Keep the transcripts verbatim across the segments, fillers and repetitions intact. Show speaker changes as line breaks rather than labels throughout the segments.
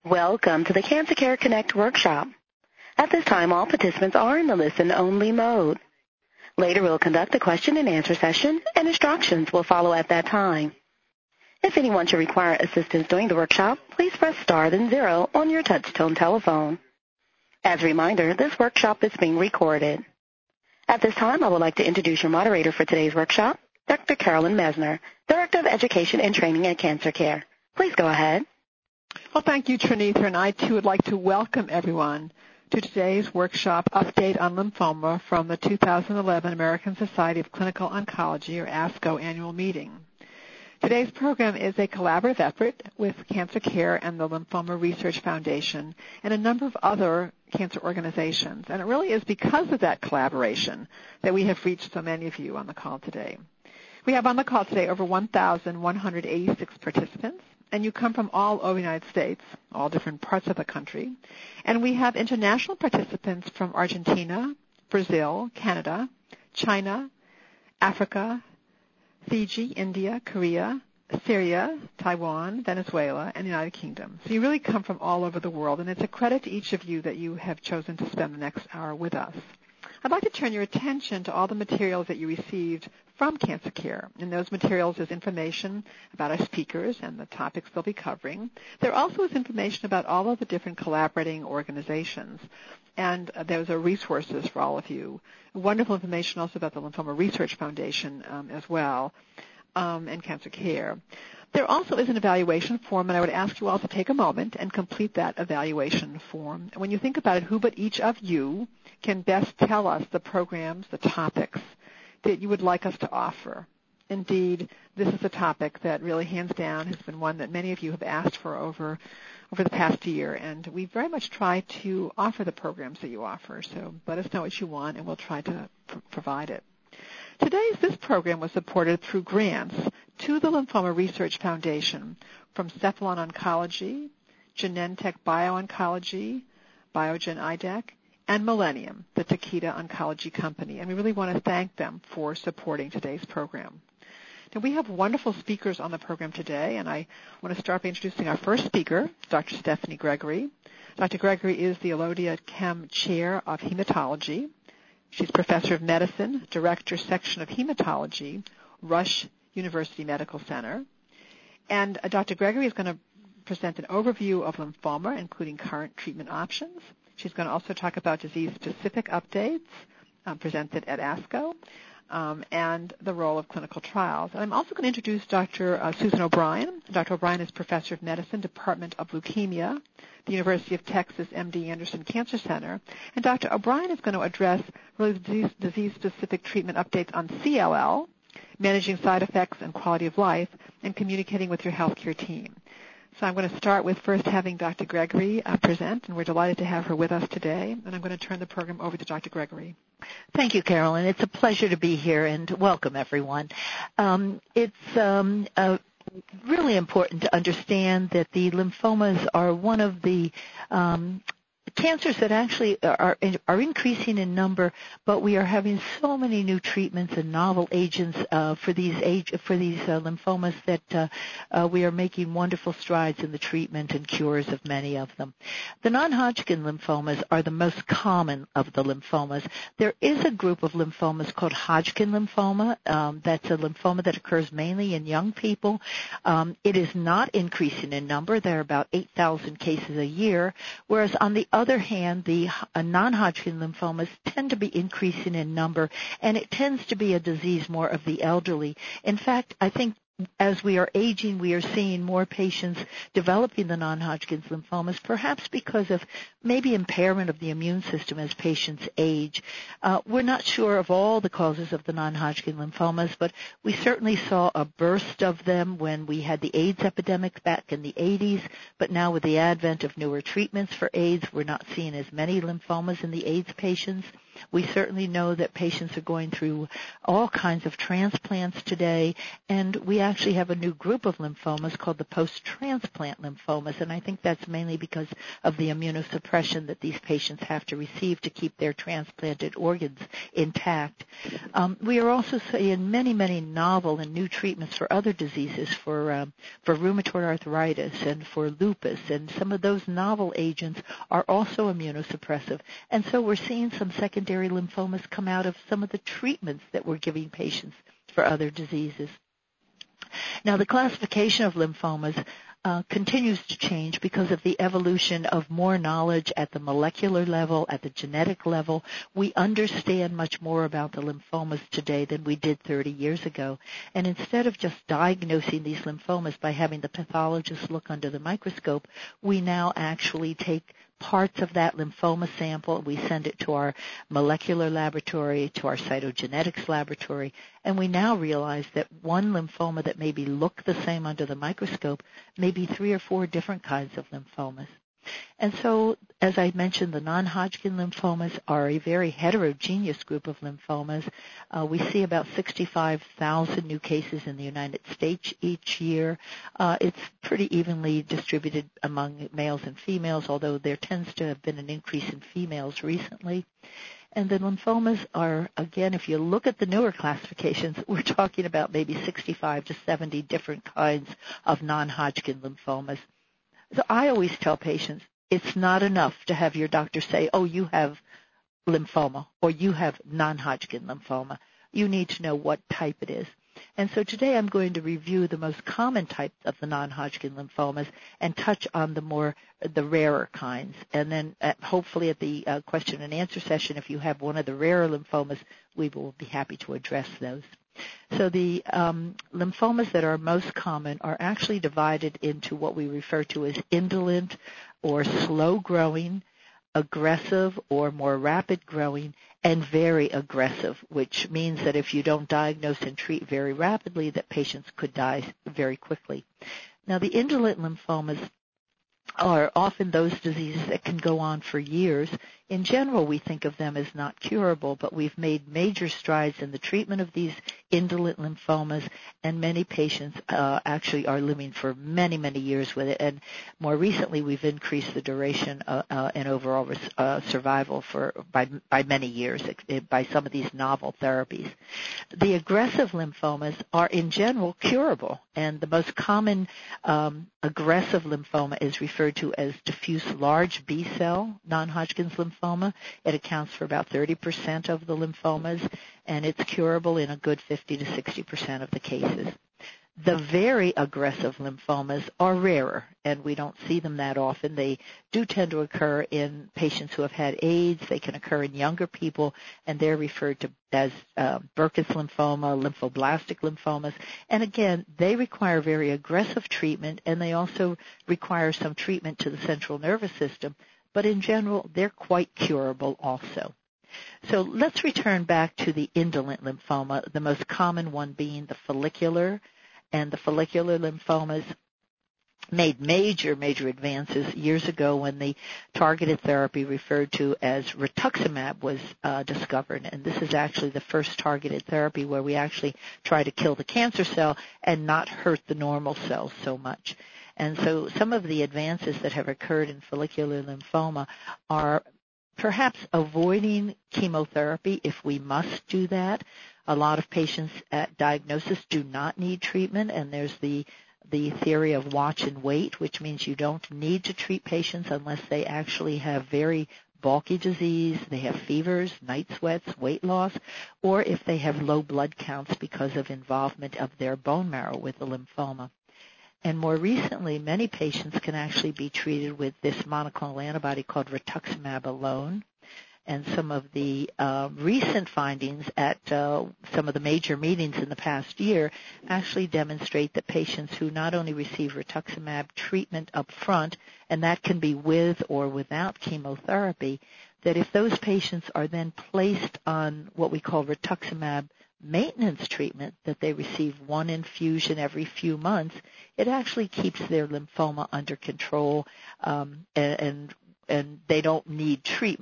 Welcome to the Cancer Care Connect workshop. At this time, all participants are in the listen-only mode. Later, we'll conduct a question-and-answer session, and instructions will follow at that time. If anyone should require assistance during the workshop, please press star then zero on your touch-tone telephone. As a reminder, this workshop is being recorded. At this time, I would like to introduce your moderator for today's workshop, Doctor Carolyn Messner, Director of Education and Training at Cancer Care. Please go ahead.
Well, thank you, Trinitha, and I, too, would like to welcome everyone to today's workshop update on lymphoma from the two thousand eleven American Society of Clinical Oncology, or ASCO, annual meeting. Today's program is a collaborative effort with Cancer Care and the Lymphoma Research Foundation and a number of other cancer organizations, and it really is because of that collaboration that we have reached so many of you on the call today. We have on the call today over one thousand one hundred eighty-six participants, and you come from all over the United States, all different parts of the country. And we have international participants from Argentina, Brazil, Canada, China, Africa, Fiji, India, Korea, Syria, Taiwan, Venezuela, and the United Kingdom. So you really come from all over the world, and it's a credit to each of you that you have chosen to spend the next hour with us. I'd like to turn your attention to all the materials that you received from Cancer Care. In those materials is information about our speakers and the topics they'll be covering. There also is information about all of the different collaborating organizations, and uh, those are resources for all of you. Wonderful information also about the Lymphoma Research Foundation um, as well, um, and Cancer Care. There also is an evaluation form, and I would ask you all to take a moment and complete that evaluation form. When you think about it, who but each of you can best tell us the programs, the topics that you would like us to offer. Indeed, this is a topic that really, hands down, has been one that many of you have asked for over over the past year, and we very much try to offer the programs that you offer. So let us know what you want, and we'll try to pr- provide it. Today's this program was supported through grants to the Lymphoma Research Foundation from Cephalon Oncology, Genentech Bio-Oncology, Biogen I D E C, and Millennium, the Takeda Oncology Company. And we really want to thank them for supporting today's program. Now, we have wonderful speakers on the program today, and I want to start by introducing our first speaker, Doctor Stephanie Gregory. Doctor Gregory is the Elodia Chem Chair of Hematology. She's Professor of Medicine, Director, Section of Hematology, Rush University Medical Center. And uh, Doctor Gregory is going to present an overview of lymphoma, including current treatment options. She's going to also talk about disease-specific updates um, presented at ASCO um, and the role of clinical trials. And I'm also going to introduce Doctor Uh, Susan O'Brien. Doctor O'Brien is Professor of Medicine, Department of Leukemia, the University of Texas M D Anderson Cancer Center. And Doctor O'Brien is going to address really disease, disease-specific treatment updates on C L L, managing side effects and quality of life, and communicating with your healthcare team. So I'm going to start with first having Doctor Gregory uh, present, and we're delighted to have her with us today. And I'm going to turn the program over to Doctor Gregory.
Thank you, Carolyn. It's a pleasure to be here, and welcome, everyone. Um, it's um, uh, really important to understand that the lymphomas are one of the um, cancers that actually are are increasing in number, but we are having so many new treatments and novel agents uh, for these age for these uh, lymphomas that uh, uh, we are making wonderful strides in the treatment and cures of many of them. The non-Hodgkin lymphomas are the most common of the lymphomas. There is a group of lymphomas called Hodgkin lymphoma. Um, that's a lymphoma that occurs mainly in young people. Um, it is not increasing in number. There are about eight thousand cases a year, whereas on the other hand, the uh, non-Hodgkin lymphomas tend to be increasing in number, and it tends to be a disease more of the elderly. In fact, I think as we are aging, we are seeing more patients developing the non-Hodgkin's lymphomas, perhaps because of maybe impairment of the immune system as patients age. Uh, we're not sure of all the causes of the non-Hodgkin lymphomas, but we certainly saw a burst of them when we had the AIDS epidemic back in the eighties, but now with the advent of newer treatments for AIDS, we're not seeing as many lymphomas in the AIDS patients. We certainly know that patients are going through all kinds of transplants today, and we actually have a new group of lymphomas called the post-transplant lymphomas, and I think that's mainly because of the immunosuppression that these patients have to receive to keep their transplanted organs intact. Um, we are also seeing many, many novel and new treatments for other diseases, for um, for rheumatoid arthritis and for lupus, and some of those novel agents are also immunosuppressive. And so we're seeing some secondary lymphomas come out of some of the treatments that we're giving patients for other diseases. Now, the classification of lymphomas Uh, continues to change because of the evolution of more knowledge at the molecular level, at the genetic level. We understand much more about the lymphomas today than we did thirty years ago. And instead of just diagnosing these lymphomas by having the pathologist look under the microscope, we now actually take parts of that lymphoma sample, we send it to our molecular laboratory, to our cytogenetics laboratory, and we now realize that one lymphoma that maybe look the same under the microscope may be three or four different kinds of lymphomas. And so, as I mentioned, the non-Hodgkin lymphomas are a very heterogeneous group of lymphomas. Uh, we see about sixty-five thousand new cases in the United States each year. Uh, it's pretty evenly distributed among males and females, although there tends to have been an increase in females recently. And the lymphomas are, again, if you look at the newer classifications, we're talking about maybe sixty-five to seventy different kinds of non-Hodgkin lymphomas. So I always tell patients, it's not enough to have your doctor say, oh, you have lymphoma or you have non-Hodgkin lymphoma. You need to know what type it is. And so today I'm going to review the most common types of the non-Hodgkin lymphomas and touch on the more, the rarer kinds. And then at, hopefully at the uh, question and answer session, if you have one of the rarer lymphomas, we will be happy to address those. So the um, lymphomas that are most common are actually divided into what we refer to as indolent or slow-growing, aggressive or more rapid-growing, and very aggressive, which means that if you don't diagnose and treat very rapidly, that patients could die very quickly. Now, the indolent lymphomas are often those diseases that can go on for years. In general, we think of them as not curable, but we've made major strides in the treatment of these indolent lymphomas, and many patients uh, actually are living for many, many years with it. And more recently, we've increased the duration uh, uh, and overall uh, survival for by, by many years by some of these novel therapies. The aggressive lymphomas are, in general, curable, and the most common um, aggressive lymphoma is referred to as diffuse large B-cell non-Hodgkin's lymphoma. It accounts for about thirty percent of the lymphomas, and it's curable in a good fifty to sixty percent of the cases. The very aggressive lymphomas are rarer, and we don't see them that often. They do tend to occur in patients who have had AIDS. They can occur in younger people, and they're referred to as uh, Burkitt's lymphoma, lymphoblastic lymphomas. And again, they require very aggressive treatment, and they also require some treatment to the central nervous system. But in general, they're quite curable also. So let's return back to the indolent lymphoma, the most common one being the follicular. And the follicular lymphomas made major, major advances years ago when the targeted therapy referred to as rituximab was uh, discovered. And this is actually the first targeted therapy where we actually try to kill the cancer cell and not hurt the normal cells so much. And so some of the advances that have occurred in follicular lymphoma are perhaps avoiding chemotherapy if we must do that. A lot of patients at diagnosis do not need treatment, and there's the the theory of watch and wait, which means you don't need to treat patients unless they actually have very bulky disease, they have fevers, night sweats, weight loss, or if they have low blood counts because of involvement of their bone marrow with the lymphoma. And more recently, many patients can actually be treated with this monoclonal antibody called rituximab alone. And some of the uh, recent findings at uh, some of the major meetings in the past year actually demonstrate that patients who not only receive rituximab treatment up front, and that can be with or without chemotherapy, that if those patients are then placed on what we call rituximab maintenance treatment, that they receive one infusion every few months, it actually keeps their lymphoma under control, um, and, and and they don't need treatment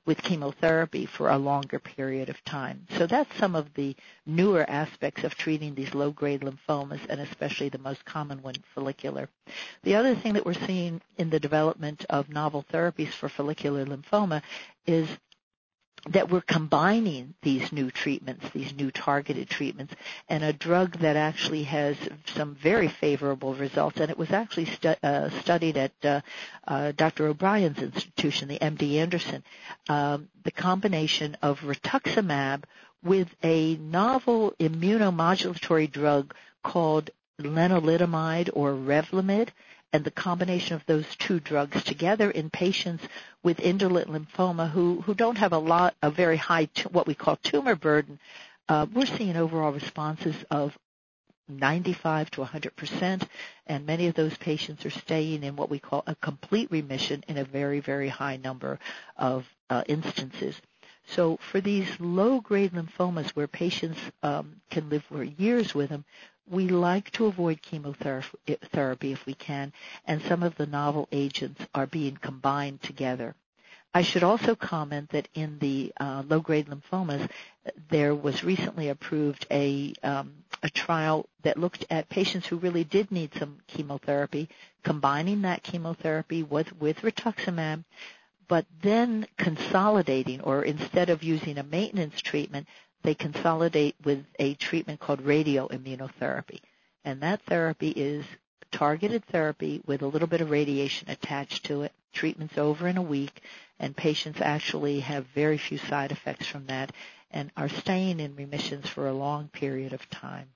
with chemotherapy for a longer period of time. So that's some of the newer aspects of treating these low-grade lymphomas, and especially the most common one, follicular. The other thing that we're seeing in the development of novel therapies for follicular lymphoma is that we're combining these new treatments, these new targeted treatments, and a drug that actually has some very favorable results. And it was actually stu- uh, studied at uh, uh, Doctor O'Brien's institution, the M D Anderson, um, the combination of rituximab with a novel immunomodulatory drug called lenalidomide or Revlimid, and the combination of those two drugs together in patients with indolent lymphoma who, who don't have a lot, a very high, t- what we call tumor burden, uh, we're seeing overall responses of ninety-five to one hundred percent, and many of those patients are staying in what we call a complete remission in a very, very high number of uh, instances. So for these low-grade lymphomas where patients um, can live for years with them, we like to avoid chemotherapy if we can, and some of the novel agents are being combined together. I should also comment that in the uh, low-grade lymphomas, there was recently approved a, um, a trial that looked at patients who really did need some chemotherapy, combining that chemotherapy with, with rituximab, but then consolidating, or instead of using a maintenance treatment, they consolidate with a treatment called radioimmunotherapy. And that therapy is targeted therapy with a little bit of radiation attached to it. Treatment's over in a week, and patients actually have very few side effects from that and are staying in remissions for a long period of time.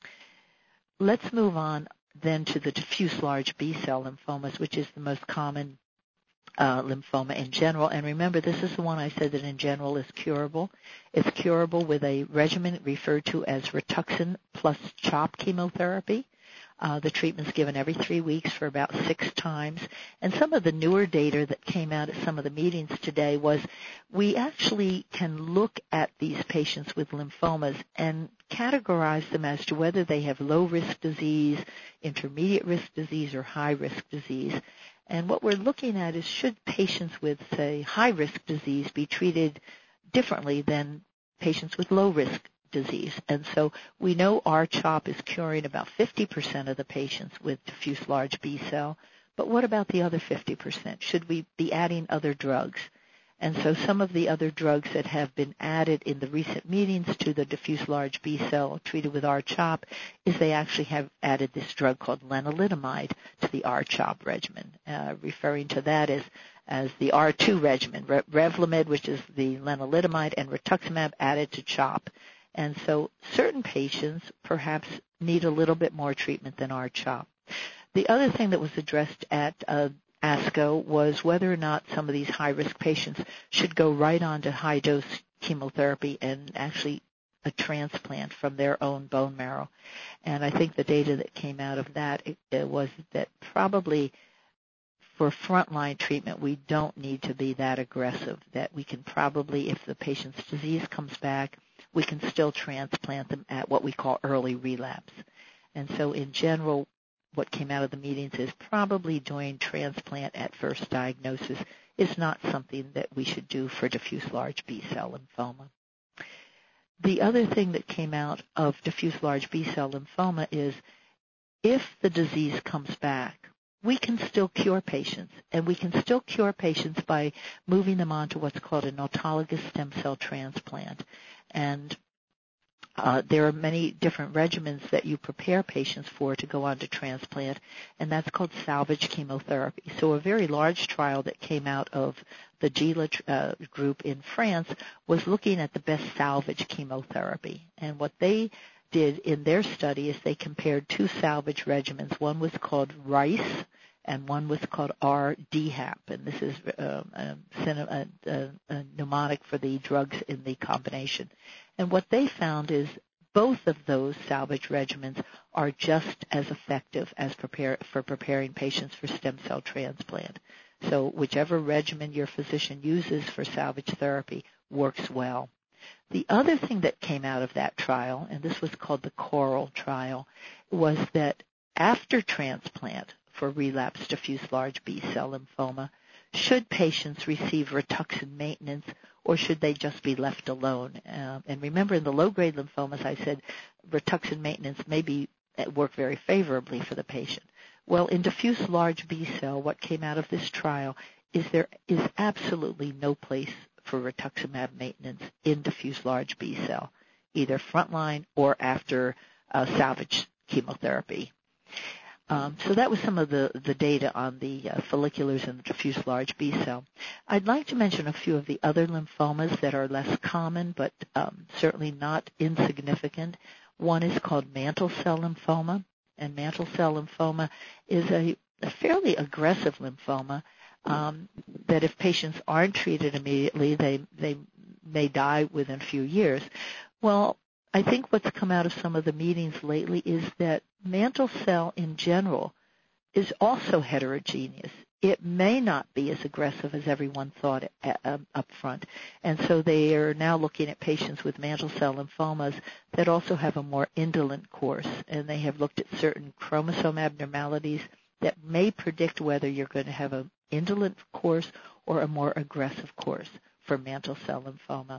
Let's move on then to the diffuse large B-cell lymphomas, which is the most common Uh, lymphoma in general. And remember, this is the one I said that in general is curable. It's curable with a regimen referred to as Rituxan plus CHOP chemotherapy. Uh, the treatment's given every three weeks for about six times. And some of the newer data that came out at some of the meetings today was we actually can look at these patients with lymphomas and categorize them as to whether they have low-risk disease, intermediate-risk disease, or high-risk disease. And what we're looking at is should patients with, say, high-risk disease be treated differently than patients with low-risk disease. And so we know R CHOP is curing about fifty percent of the patients with diffuse large B-cell, but what about the other fifty percent? Should we be adding other drugs? And so some of the other drugs that have been added in the recent meetings to the diffuse large B-cell treated with R CHOP is they actually have added this drug called lenalidomide to the R CHOP regimen, uh, referring to that as, as the R two regimen, Re- Revlimid, which is the lenalidomide, and rituximab added to CHOP. And so certain patients perhaps need a little bit more treatment than R CHOP. The other thing that was addressed at uh, ASCO was whether or not some of these high-risk patients should go right on to high-dose chemotherapy and actually a transplant from their own bone marrow. And I think the data that came out of that it, it was that probably for frontline treatment, we don't need to be that aggressive, that we can probably, if the patient's disease comes back, we can still transplant them at what we call early relapse. And so in general, what came out of the meetings is probably doing transplant at first diagnosis is not something that we should do for diffuse large B-cell lymphoma. The other thing that came out of diffuse large B-cell lymphoma is if the disease comes back, we can still cure patients, and we can still cure patients by moving them on to what's called an autologous stem cell transplant. And Uh, there are many different regimens that you prepare patients for to go on to transplant, and that's called salvage chemotherapy. So a very large trial that came out of the GILA uh, group in France was looking at the best salvage chemotherapy. And what they did in their study is they compared two salvage regimens. One was called RICE, and one was called R D HAP, and this is uh, a, a, a, a mnemonic for the drugs in the combination. And what they found is both of those salvage regimens are just as effective as prepare, for preparing patients for stem cell transplant. So whichever regimen your physician uses for salvage therapy works well. The other thing that came out of that trial, and this was called the CORAL trial, was that after transplant, for relapsed diffuse large B-cell lymphoma. Should patients receive Rituxan maintenance, or should they just be left alone? Uh, and remember, in the low-grade lymphomas, I said Rituxan maintenance may be, work very favorably for the patient. Well, in diffuse large B-cell, what came out of this trial is there is absolutely no place for rituximab maintenance in diffuse large B-cell, either frontline or after uh, salvage chemotherapy. Um, so that was some of the, the data on the uh, folliculars and the diffuse large B-cell. I'd like to mention a few of the other lymphomas that are less common, but um, certainly not insignificant. One is called mantle cell lymphoma, and mantle cell lymphoma is a, a fairly aggressive lymphoma um, that if patients aren't treated immediately, they, they may die within a few years. Well, I think what's come out of some of the meetings lately is that mantle cell in general is also heterogeneous. It may not be as aggressive as everyone thought up front. And so they are now looking at patients with mantle cell lymphomas that also have a more indolent course. And they have looked at certain chromosome abnormalities that may predict whether you're going to have an indolent course or a more aggressive course for mantle cell lymphoma.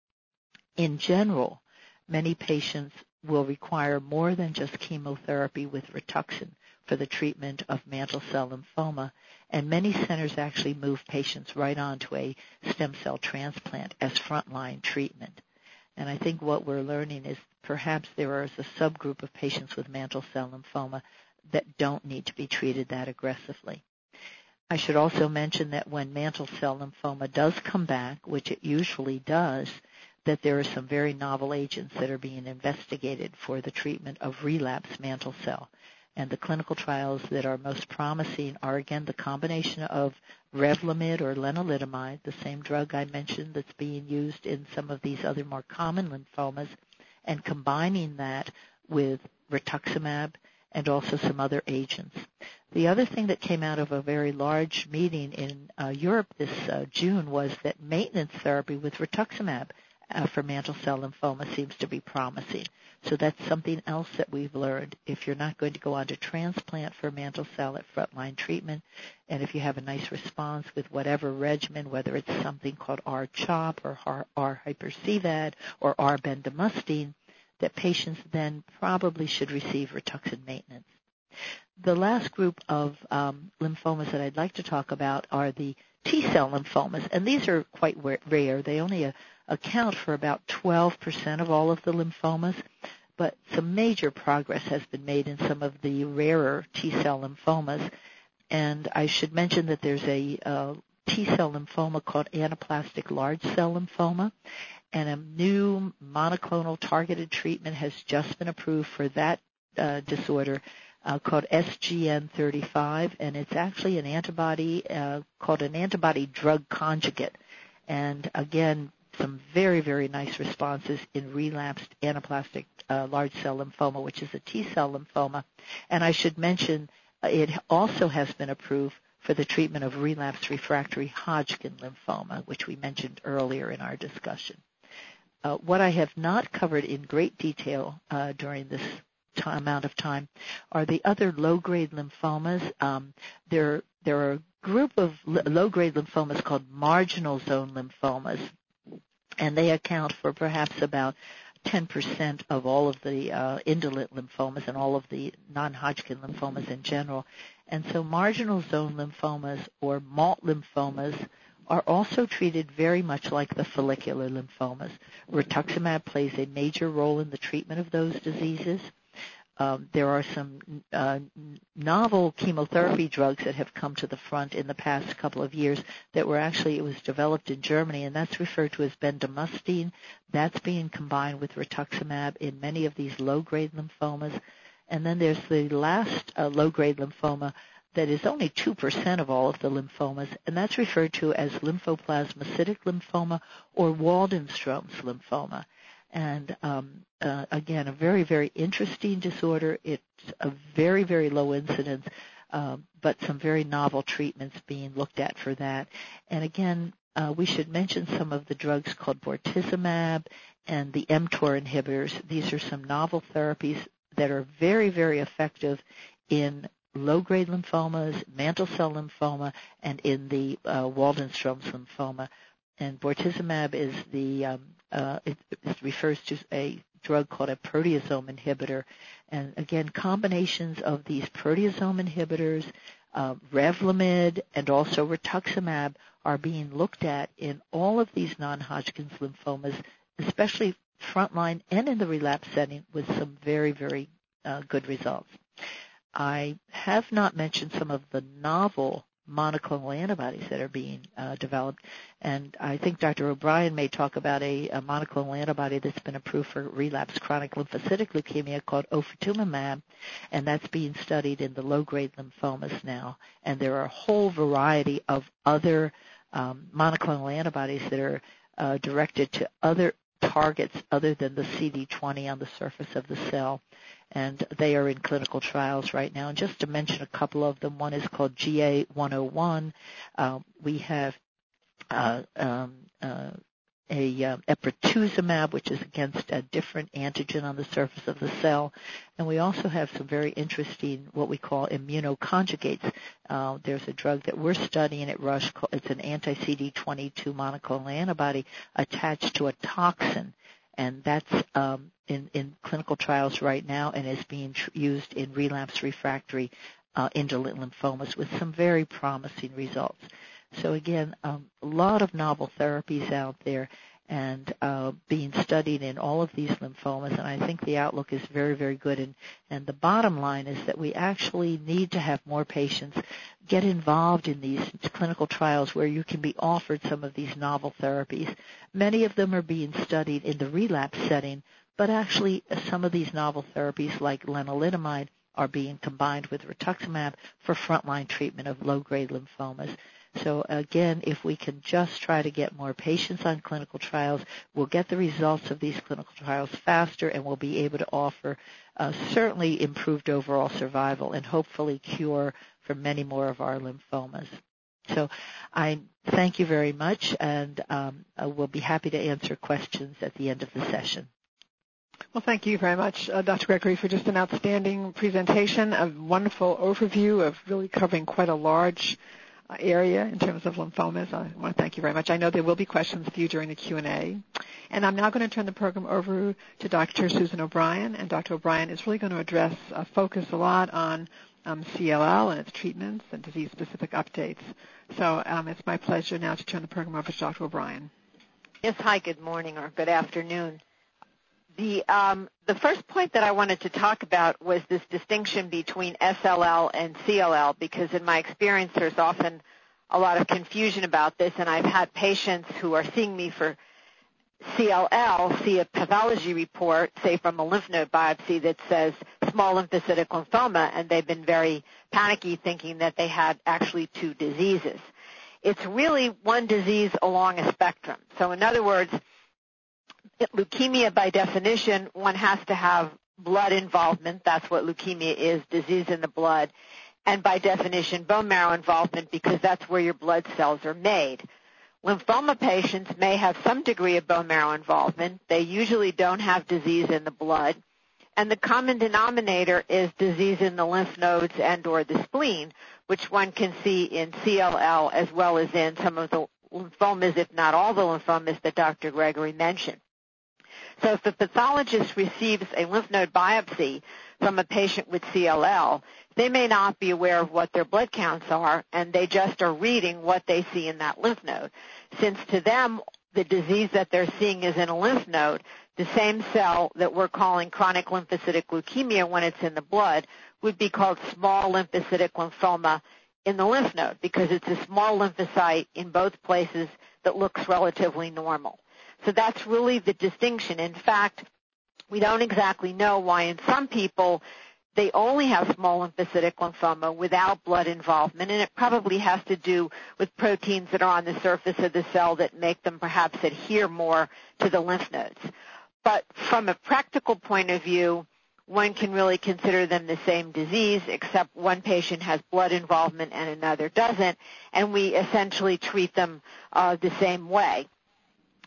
In general, many patients will require more than just chemotherapy with Rituxan for the treatment of mantle cell lymphoma, and many centers actually move patients right on to a stem cell transplant as frontline treatment. And I think what we're learning is perhaps there is a subgroup of patients with mantle cell lymphoma that don't need to be treated that aggressively. I should also mention that when mantle cell lymphoma does come back, which it usually does, that there are some very novel agents that are being investigated for the treatment of relapsed mantle cell. And the clinical trials that are most promising are, again, the combination of Revlimid or lenalidomide, the same drug I mentioned that's being used in some of these other more common lymphomas, and combining that with rituximab and also some other agents. The other thing that came out of a very large meeting in uh, Europe this uh, June was that maintenance therapy with rituximab Uh, for mantle cell lymphoma seems to be promising. So that's something else that we've learned. If you're not going to go on to transplant for mantle cell at frontline treatment, and if you have a nice response with whatever regimen, whether it's something called R CHOP or R-hyperCVAD or R-bendamustine, that patients then probably should receive Rituxan maintenance. The last group of um, lymphomas that I'd like to talk about are the T-cell lymphomas, and these are quite rare. They only uh, account for about twelve percent of all of the lymphomas, but some major progress has been made in some of the rarer T-cell lymphomas. And I should mention that there's a uh, T-cell lymphoma called anaplastic large cell lymphoma, and a new monoclonal targeted treatment has just been approved for that uh, disorder uh, called S G N thirty-five, and it's actually an antibody uh, called an antibody drug conjugate. And again, some very, very nice responses in relapsed anaplastic uh, large cell lymphoma, which is a T-cell lymphoma. And I should mention uh, it also has been approved for the treatment of relapsed refractory Hodgkin lymphoma, which we mentioned earlier in our discussion. Uh, what I have not covered in great detail uh, during this t- amount of time are the other low-grade lymphomas. Um, there, there are a group of l- low-grade lymphomas called marginal zone lymphomas, and they account for perhaps about ten percent of all of the uh, indolent lymphomas and all of the non-Hodgkin lymphomas in general. And so marginal zone lymphomas or M A L T lymphomas are also treated very much like the follicular lymphomas. Rituximab plays a major role in the treatment of those diseases. Um, there are some uh, novel chemotherapy drugs that have come to the front in the past couple of years that were actually, it was developed in Germany, and that's referred to as bendamustine. That's being combined with rituximab in many of these low-grade lymphomas. And then there's the last uh, low-grade lymphoma that is only two percent of all of the lymphomas, and that's referred to as lymphoplasmacytic lymphoma or Waldenstrom's lymphoma. And um, uh, again, a very, very interesting disorder. It's a very, very low incidence, uh, but some very novel treatments being looked at for that. And again, uh, we should mention some of the drugs called bortezomib and the mTOR inhibitors. These are some novel therapies that are very, very effective in low-grade lymphomas, mantle cell lymphoma, and in the uh, Waldenstrom's lymphoma. And bortezomib is the um, uh, it, it refers to a drug called a proteasome inhibitor, and again, combinations of these proteasome inhibitors, uh, Revlimid, and also rituximab are being looked at in all of these non-Hodgkin's lymphomas, especially frontline and in the relapse setting, with some very, very uh, good results. I have not mentioned some of the novel monoclonal antibodies that are being uh, developed, and I think Doctor O'Brien may talk about a, a monoclonal antibody that's been approved for relapsed chronic lymphocytic leukemia called ofatumumab, and that's being studied in the low-grade lymphomas now. And there are a whole variety of other um, monoclonal antibodies that are uh, directed to other targets other than the C D twenty on the surface of the cell, and they are in clinical trials right now. And just to mention a couple of them, one is called G A one oh one. Uh, we have uh, um, uh, a uh, eprotuzumab, which is against a different antigen on the surface of the cell. And we also have some very interesting what we call immunoconjugates. Uh, there's a drug that we're studying at Rush. It's an anti-C D twenty-two monoclonal antibody attached to a toxin, and that's um, in, in clinical trials right now and is being tr- used in relapse refractory uh, indolent lymphomas with some very promising results. So again, um, a lot of novel therapies out there and uh, being studied in all of these lymphomas, and I think the outlook is very, very good. And, and the bottom line is that we actually need to have more patients get involved in these clinical trials where you can be offered some of these novel therapies. Many of them are being studied in the relapse setting, but actually some of these novel therapies like lenalidomide are being combined with rituximab for frontline treatment of low-grade lymphomas. So again, if we can just try to get more patients on clinical trials, we'll get the results of these clinical trials faster, and we'll be able to offer uh, certainly improved overall survival and hopefully cure for many more of our lymphomas. So I thank you very much, and um, we'll be happy to answer questions at the end of the session.
Well, thank you very much, uh, Doctor Gregory, for just an outstanding presentation, a wonderful overview of really covering quite a large area in terms of lymphomas. I want to thank you very much. I know there will be questions for you during the Q and A. And I'm now going to turn the program over to Doctor Susan O'Brien. And Doctor O'Brien is really going to address, uh, focus a lot on um, C L L and its treatments and disease-specific updates. So um, it's my pleasure now to turn the program over to Doctor O'Brien.
Yes, hi, good morning or good afternoon. The, um, the first point that I wanted to talk about was this distinction between S L L and C L L, because in my experience there's often a lot of confusion about this, and I've had patients who are seeing me for C L L see a pathology report, say from a lymph node biopsy, that says small lymphocytic lymphoma, and they've been very panicky thinking that they had actually two diseases. It's really one disease along a spectrum. So in other words, leukemia, by definition, one has to have blood involvement. That's what leukemia is, disease in the blood. And by definition, bone marrow involvement, because that's where your blood cells are made. Lymphoma patients may have some degree of bone marrow involvement. They usually don't have disease in the blood. And the common denominator is disease in the lymph nodes and or the spleen, which one can see in C L L as well as in some of the lymphomas, if not all the lymphomas that Doctor Gregory mentioned. So if the pathologist receives a lymph node biopsy from a patient with C L L, they may not be aware of what their blood counts are, and they just are reading what they see in that lymph node. Since to them, the disease that they're seeing is in a lymph node, the same cell that we're calling chronic lymphocytic leukemia when it's in the blood would be called small lymphocytic lymphoma in the lymph node, because it's a small lymphocyte in both places that looks relatively normal. So that's really the distinction. In fact, we don't exactly know why in some people they only have small lymphocytic lymphoma without blood involvement, and it probably has to do with proteins that are on the surface of the cell that make them perhaps adhere more to the lymph nodes. But from a practical point of view, one can really consider them the same disease, except one patient has blood involvement and another doesn't, and we essentially treat them uh, the same way.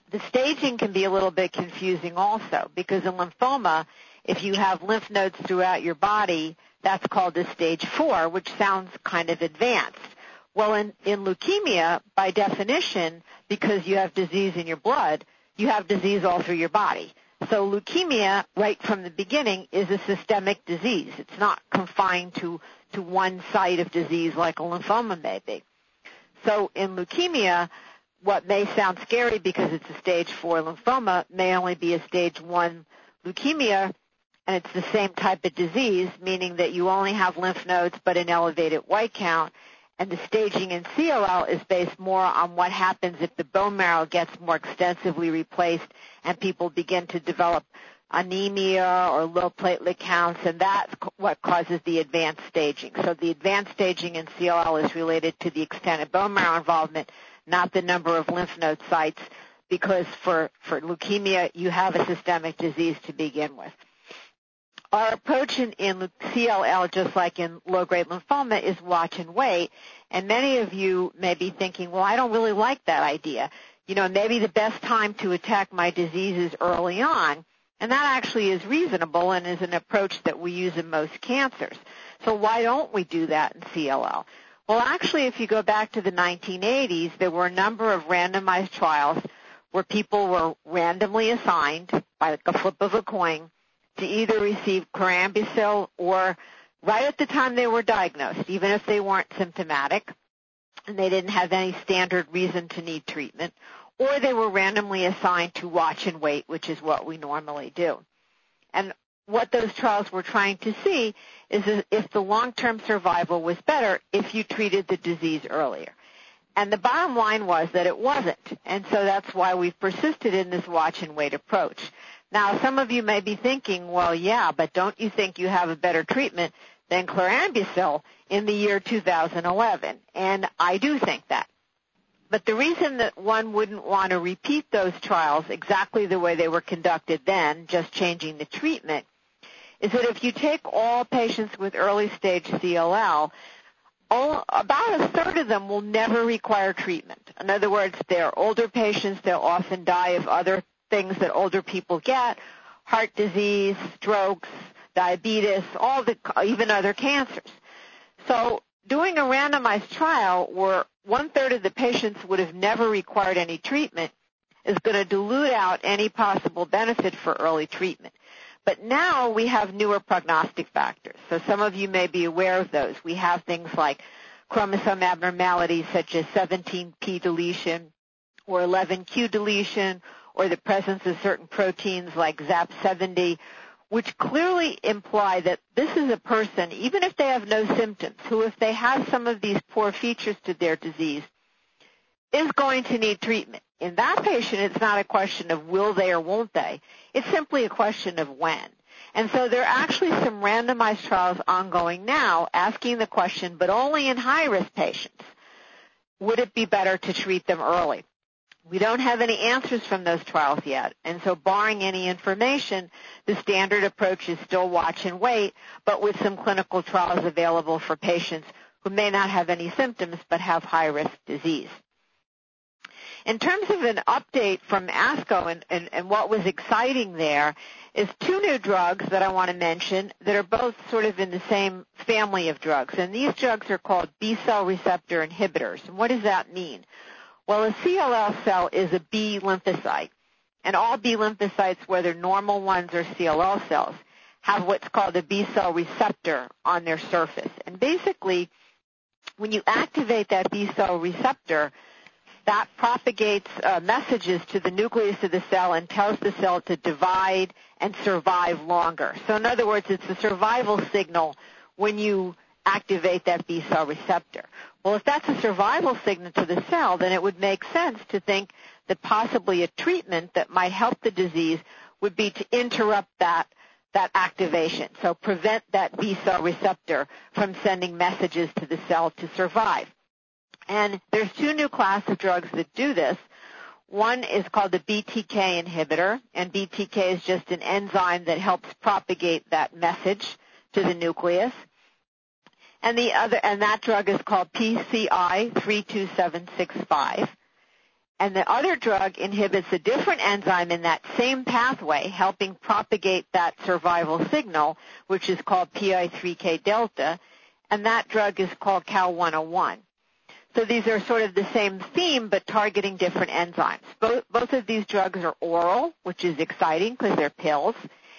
the staging can be a little bit confusing also, because in lymphoma, if you have lymph nodes throughout your body, that's called a stage four, which sounds kind of advanced. Well, in, in leukemia, by definition, because you have disease in your blood, you have disease all through your body. So leukemia, right from the beginning, is a systemic disease. It's not confined to, to one site of disease like a lymphoma may be. So in leukemia, what may sound scary because it's a stage four lymphoma may only be a stage one leukemia, and it's the same type of disease, meaning that you only have lymph nodes but an elevated white count. And the staging in C L L is based more on what happens if the bone marrow gets more extensively replaced and people begin to develop anemia or low platelet counts, and that's what causes the advanced staging. So the advanced staging in C L L is related to the extent of bone marrow involvement, not the number of lymph node sites, because for, for leukemia, you have a systemic disease to begin with. Our approach in, in C L L, just like in low-grade lymphoma, is watch and wait. And many of you may be thinking, well, I don't really like that idea. You know, maybe the best time to attack my disease is early on. And that actually is reasonable and is an approach that we use in most cancers. So why don't we do that in C L L? Well, actually, if you go back to the nineteen eighties, there were a number of randomized trials where people were randomly assigned by like a flip of a coin to either receive chlorambucil or right at the time they were diagnosed, even if they weren't symptomatic and they didn't have any standard reason to need treatment, or they were randomly assigned to watch and wait, which is what we normally do. And what those trials were trying to see is if the long-term survival was better if you treated the disease earlier. And the bottom line was that it wasn't, and so that's why we've persisted in this watch and wait approach. Now, some of you may be thinking, well, yeah, but don't you think you have a better treatment than chlorambucil in the year two thousand eleven? And I do think that. But the reason that one wouldn't want to repeat those trials exactly the way they were conducted then, just changing the treatment, is that if you take all patients with early-stage C L L, all, about a third of them will never require treatment. In other words, they're older patients. They'll often die of other things that older people get, heart disease, strokes, diabetes, all the, even other cancers. So doing a randomized trial where one-third of the patients would have never required any treatment is going to dilute out any possible benefit for early treatment. But now we have newer prognostic factors. So some of you may be aware of those. We have things like chromosome abnormalities such as seventeen p deletion or eleven q deletion, or the presence of certain proteins like Z A P seventy, which clearly imply that this is a person, even if they have no symptoms, who, if they have some of these poor features to their disease, is going to need treatment. In that patient, it's not a question of will they or won't they. It's simply a question of when. And so there are actually some randomized trials ongoing now asking the question, but only in high-risk patients, would it be better to treat them early? We don't have any answers from those trials yet, and so barring any information, the standard approach is still watch and wait, but with some clinical trials available for patients who may not have any symptoms but have high-risk disease. In terms of an update from ASCO and, and, and what was exciting there is two new drugs that I want to mention that are both sort of in the same family of drugs, and these drugs are called B-cell receptor inhibitors. And what does that mean? Well, a C L L cell is a B lymphocyte, and all B lymphocytes, whether normal ones or C L L cells, have what's called a B-cell receptor on their surface. And basically, when you activate that B-cell receptor, that propagates uh, messages to the nucleus of the cell and tells the cell to divide and survive longer. So in other words, it's a survival signal when you activate that B-cell receptor. Well, if that's a survival signal to the cell, then it would make sense to think that possibly a treatment that might help the disease would be to interrupt that, that activation, so prevent that B-cell receptor from sending messages to the cell to survive. And there's two new classes of drugs that do this. One is called the B T K inhibitor, and B T K is just an enzyme that helps propagate that message to the nucleus. And the other, and that drug is called P C I three two seven six five. And the other drug inhibits a different enzyme in that same pathway, helping propagate that survival signal, which is called P I three K delta, and that drug is called C A L one oh one. So these are sort of the same theme, but targeting different enzymes. Both, both of these drugs are oral, which is exciting because they're pills.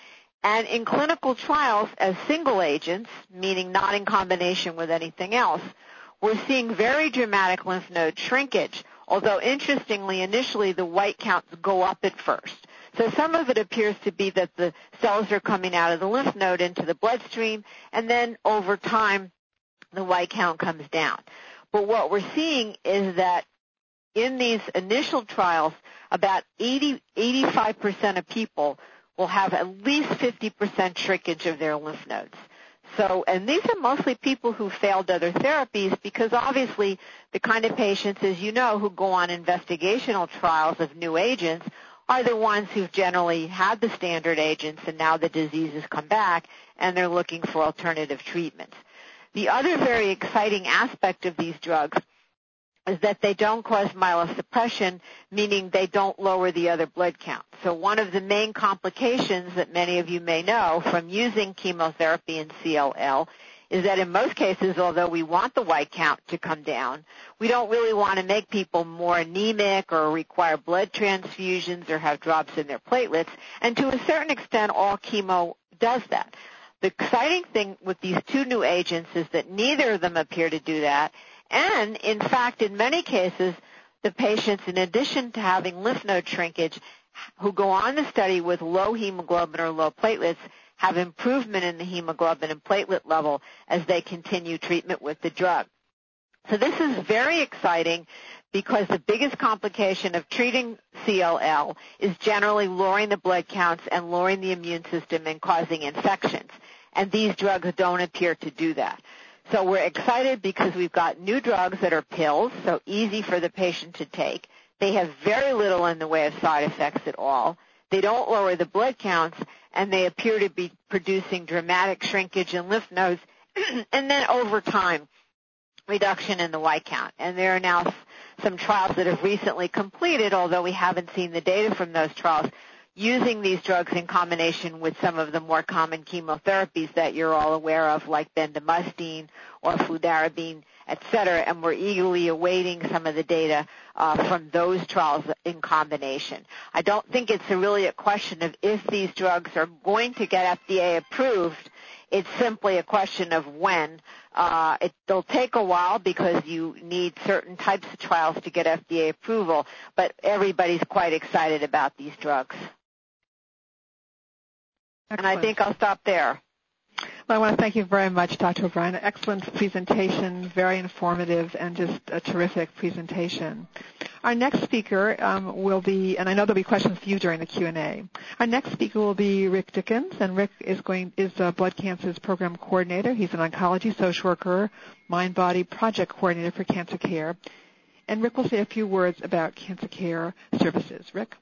And in clinical trials as single agents, meaning not in combination with anything else, we're seeing very dramatic lymph node shrinkage, although interestingly, initially the white counts go up at first. So some of it appears to be that the cells are coming out of the lymph node into the bloodstream, and then over time the white count comes down. But what we're seeing is that in these initial trials, about eighty, eighty-five percent of people will have at least fifty percent shrinkage of their lymph nodes. So, and these are mostly people who failed other therapies because obviously the kind of patients, as you know, who go on investigational trials of new agents are the ones who've generally had the standard agents and now the disease has come back and they're looking for alternative treatments. The other very exciting aspect of these drugs is that they don't cause myelosuppression, meaning they don't lower the other blood count. So one of the main complications that many of you may know from using chemotherapy in C L L is that in most cases, although we want the white count to come down, we don't really want to make people more anemic or require blood transfusions or have drops in their platelets, and to a certain extent, all chemo does that. The exciting thing with these two new agents is that neither of them appear to do that, and in fact, in many cases, the patients, in addition to having lymph node shrinkage, who go on the study with low hemoglobin or low platelets, have improvement in the hemoglobin and platelet level as they continue treatment with the drug. So this is very exciting because the biggest complication of treating C L L is generally lowering the blood counts and lowering the immune system and causing infections. And these drugs don't appear to do that. So we're excited because we've got new drugs that are pills, so easy for the patient to take. They have very little in the way of side effects at all. They don't lower the blood counts, and they appear to be producing dramatic shrinkage in lymph nodes, and then over time, reduction in the white count. And there are now some trials that have recently completed, although we haven't seen the data from those trials, using these drugs in combination with some of the more common chemotherapies that you're all aware of, like bendamustine or fludarabine, et cetera, and we're eagerly awaiting some of the data uh, from those trials in combination. I don't think it's a really a question of if these drugs are going to get F D A approved. It's simply a question of when. Uh, it, they'll take a while because you need certain types of trials to get F D A approval, but everybody's quite excited about these drugs.
Excellent.
And I think I'll stop there.
Well, I want to thank you very much, Doctor O'Brien. Excellent presentation, very informative, and just a terrific presentation. Our next speaker um, will be, and I know there'll be questions for you during the Q and A. Our next speaker will be Rick Dickens, and Rick is going is a Blood Cancers Program Coordinator. He's an oncology social worker, mind-body project coordinator for Cancer Care. And Rick will say a few words about Cancer Care services. Rick?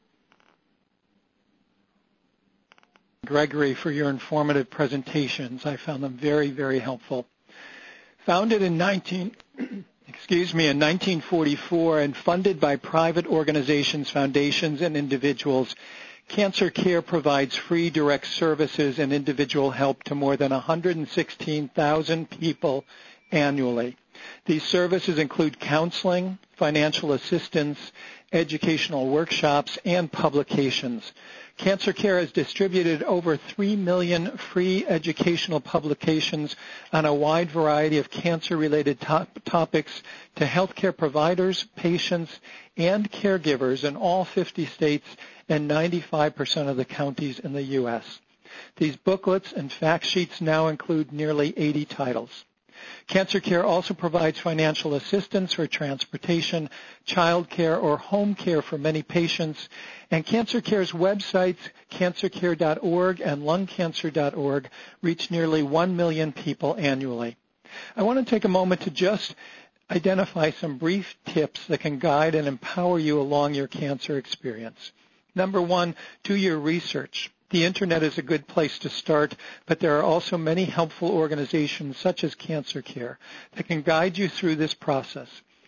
Gregory, for your informative presentations. I found them very, very helpful. Founded in nineteen, excuse me, in nineteen forty-four and funded by private organizations, foundations, and individuals, Cancer Care provides free direct services and individual help to more than one hundred sixteen thousand people annually. These services include counseling, financial assistance, educational workshops, and publications. Cancer Care has distributed over three million free educational publications on a wide variety of cancer-related top topics to healthcare providers, patients, and caregivers in all fifty states and ninety-five percent of the counties in the U S These booklets and fact sheets now include nearly eighty titles. Cancer Care also provides financial assistance for transportation, child care, or home care for many patients, and Cancer Care's websites, cancer care dot org and lung cancer dot org, reach nearly one million people annually. I want to take a moment to just identify some brief tips that can guide and empower you along your cancer experience. Number one, do your research. The Internet is a good place to start, but there are also many helpful organizations such as Cancer Care that can guide you through this process.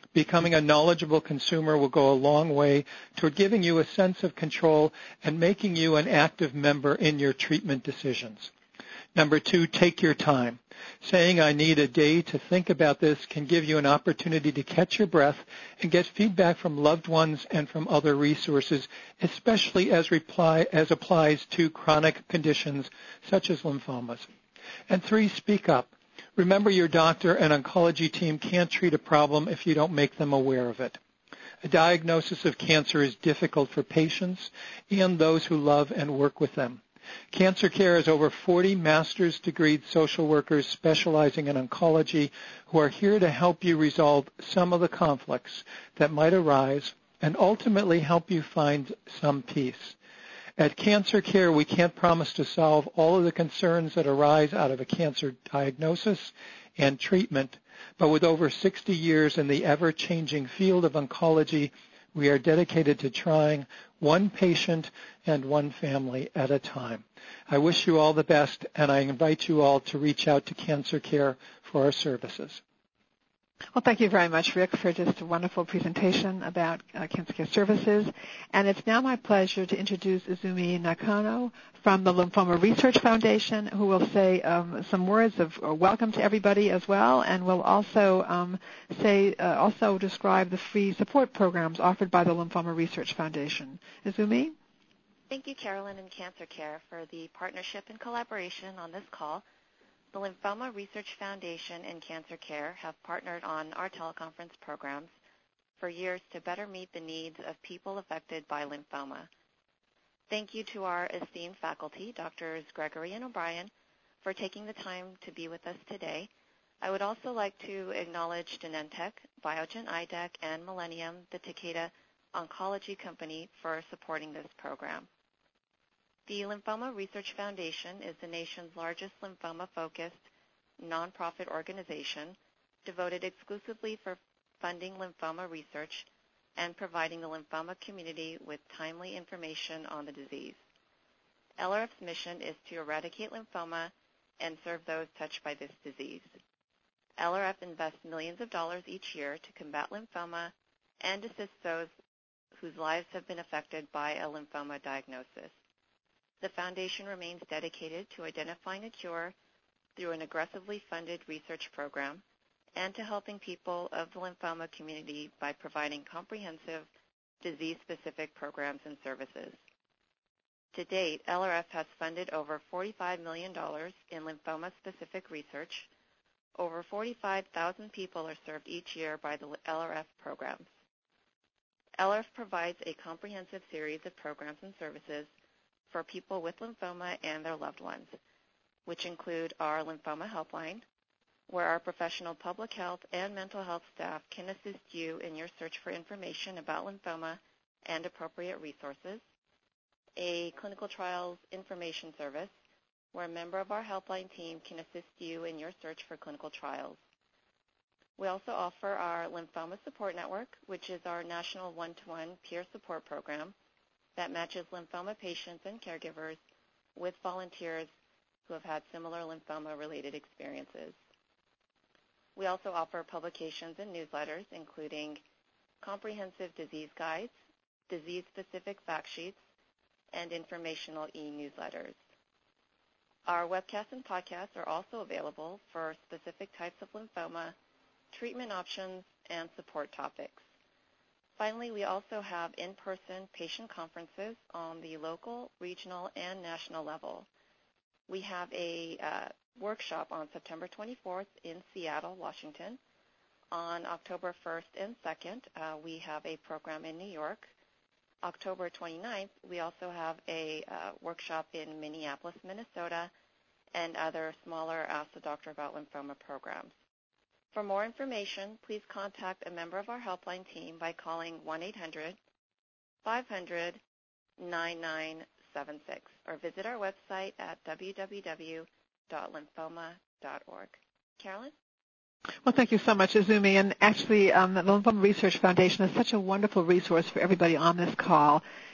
Becoming a knowledgeable consumer will go a long way toward giving you a sense of control and making you an active member in your treatment decisions. Number two, take your time. Saying I need a day to think about this can give you an opportunity to catch your breath and get feedback from loved ones and from other resources, especially as, reply, as applies to chronic conditions such as lymphomas. And three, speak up. Remember, your doctor and oncology team can't treat a problem if you don't make them aware of it. A diagnosis of cancer is difficult for patients and those who love and work with them. Cancer Care has over forty master's degree social workers specializing in oncology who are here to help you resolve some of the conflicts that might arise and ultimately help you find some peace. At Cancer Care, we can't promise to solve all of the concerns that arise out of a cancer diagnosis and treatment, but with over sixty years in the ever-changing field of oncology, we are dedicated to trying one patient and one family at a time. I wish you all the best, and I invite you all to reach out to Cancer Care for our services.
Well, thank you very much, Rick, for just a wonderful presentation about uh, Cancer Care Services. And it's now my pleasure to introduce Izumi Nakano from the Lymphoma Research Foundation, who will say um, some words of welcome to everybody as well, and will also um, say uh, also describe the free support programs offered by the Lymphoma Research Foundation. Izumi?
Thank you, Carolyn and Cancer Care, for the partnership and collaboration on this call. The Lymphoma Research Foundation and Cancer Care have partnered on our teleconference programs for years to better meet the needs of people affected by lymphoma. Thank you to our esteemed faculty, Doctors Gregory and O'Brien, for taking the time to be with us today. I would also like to acknowledge Genentech, Biogen I D E C, and Millennium, the Takeda Oncology Company, for supporting this program. The Lymphoma Research Foundation is the nation's largest lymphoma-focused nonprofit organization devoted exclusively for funding lymphoma research and providing the lymphoma community with timely information on the disease. L R F's mission is to eradicate lymphoma and serve those touched by this disease. L R F invests millions of dollars each year to combat lymphoma and assist those whose lives have been affected by a lymphoma diagnosis. The Foundation remains dedicated to identifying a cure through an aggressively funded research program and to helping people of the lymphoma community by providing comprehensive disease-specific programs and services. To date, L R F has funded over forty-five million dollars in lymphoma-specific research. Over forty-five thousand people are served each year by the L R F programs. L R F provides a comprehensive series of programs and services for people with lymphoma and their loved ones, which include our lymphoma helpline, where our professional public health and mental health staff can assist you in your search for information about lymphoma and appropriate resources, a clinical trials information service, where a member of our helpline team can assist you in your search for clinical trials. We also offer our Lymphoma Support Network, which is our national one-to-one peer support program that matches lymphoma patients and caregivers with volunteers who have had similar lymphoma-related experiences. We also offer publications and newsletters, including comprehensive disease guides, disease-specific fact sheets, and informational e-newsletters. Our webcasts and podcasts are also available for specific types of lymphoma, treatment options, and support topics. Finally, we also have in-person patient conferences on the local, regional, and national level. We have a uh, workshop on September twenty-fourth in Seattle, Washington. On October first and second, uh, we have a program in New York. October twenty-ninth, we also have a uh, workshop in Minneapolis, Minnesota, and other smaller Ask the Doctor About Lymphoma programs. For more information, please contact a member of our helpline team by calling one eight hundred, five hundred, nine nine seven six or visit our website at w w w dot lymphoma dot org. Carolyn?
Well, thank you so much, Izumi. And actually, um, the Lymphoma Research Foundation is such a wonderful resource for everybody on this call.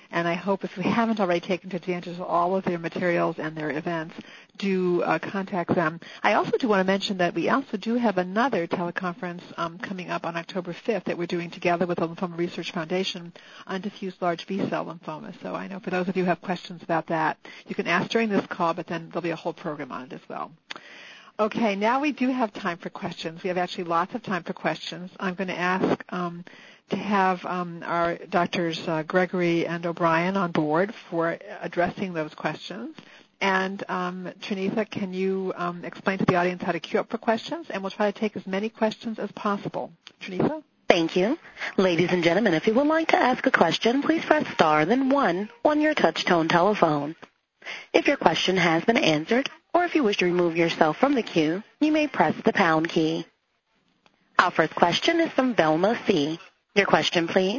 And I hope if we haven't already taken advantage of all of their materials and their events, do uh, contact them. I also do want to mention that we also do have another teleconference um, coming up on October fifth that we're doing together with the Lymphoma Research Foundation on diffuse large B-cell lymphoma. So I know for those of you who have questions about that, you can ask during this call, but then there'll be a whole program on it as well. Okay, now we do have time for questions. We have actually lots of time for questions. I'm going to ask um, to have um, our doctors uh, Gregory and O'Brien on board for addressing those questions. And um, Trinitha, can you um, explain to the audience how to queue up for questions? And we'll try to take as many questions as possible. Trinitha?
Thank you. Ladies and gentlemen, if you would like to ask a question, please press star then one on your touch-tone telephone. If your question has been answered, or if you wish to remove yourself from the queue, you may press the pound key. Our first question is from Velma C. Your question, please.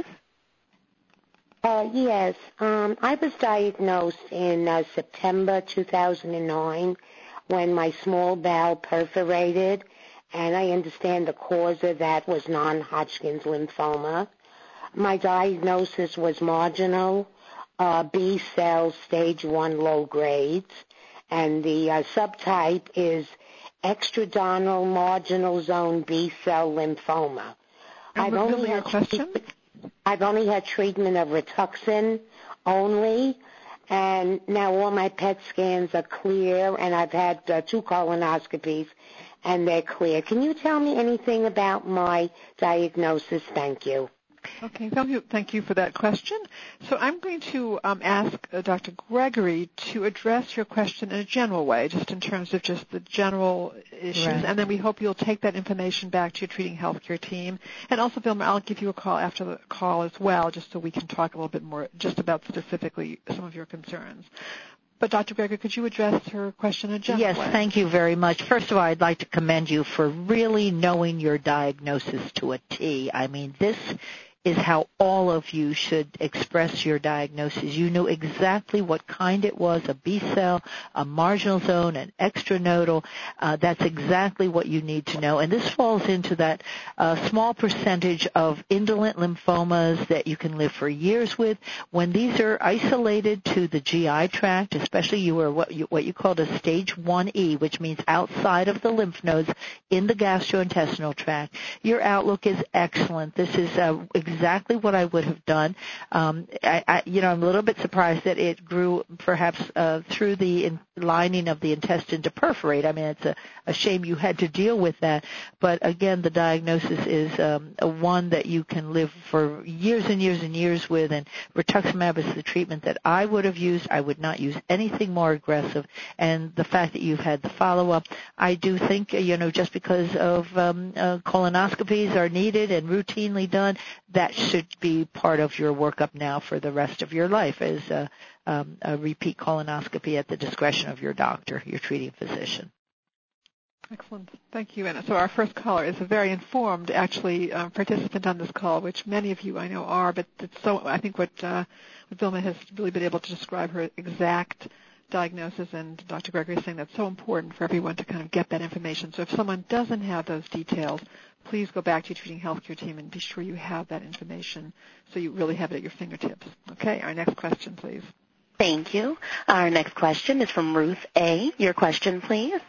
Uh, yes, um, I was diagnosed in uh, September two thousand nine when my small bowel perforated, and I understand the cause of that was non-Hodgkin's lymphoma. My diagnosis was marginal, uh, B-cell stage one low grades, and the uh, subtype is extradural marginal zone B-cell lymphoma.
And
I've
what's
only
your
had
question?
I've only had treatment of Rituxan only, and now all my P E T scans are clear, and I've had uh, two colonoscopies, and they're clear. Can you tell me anything about my diagnosis? Thank you.
Okay, thank you, thank you for that question. So I'm going to um, ask uh, Doctor Gregory to address your question in a general way, just in terms of just the general issues,
Right.
and then we hope you'll take that information back to your treating healthcare team. And also, Vilma, I'll give you a call after the call as well, just so we can talk a little bit more just about specifically some of your concerns. But Doctor Gregory, could you address her question in a general
Yes,
way?
thank you very much. First of all, I'd like to commend you for really knowing your diagnosis to a T. I mean, this is how all of you should express your diagnosis. You knew exactly what kind it was, a B-cell, a marginal zone, an extranodal. Uh, that's exactly what you need to know. And this falls into that uh, small percentage of indolent lymphomas that you can live for years with. When these are isolated to the G I tract, especially you are what you, what you called a stage one E, which means outside of the lymph nodes in the gastrointestinal tract, your outlook is excellent. This is uh, exactly what I would have done. Um, I, I, you know, I'm a little bit surprised that it grew perhaps uh, through the in lining of the intestine to perforate. I mean, it's a, a shame you had to deal with that. But again, the diagnosis is um, a one that you can live for years and years and years with. And rituximab is the treatment that I would have used. I would not use anything more aggressive. And the fact that you've had the follow-up, I do think, you know, just because of um, uh, colonoscopies are needed and routinely done, that should be part of your workup now for the rest of your life as a, um, a repeat colonoscopy at the discretion of your doctor, your treating physician.
Excellent. Thank you. And so our first caller is a very informed, actually, uh, participant on this call, which many of you I know are, but it's so, I think what, uh, what Vilma has really been able to describe her exact diagnosis, and Doctor Gregory is saying that's so important for everyone to kind of get that information. So if someone doesn't have those details, please go back to your treating healthcare team and be sure you have that information so you really have it at your fingertips. Okay, our next question, please.
Thank you. Our next question is from Ruth A. Your question, please.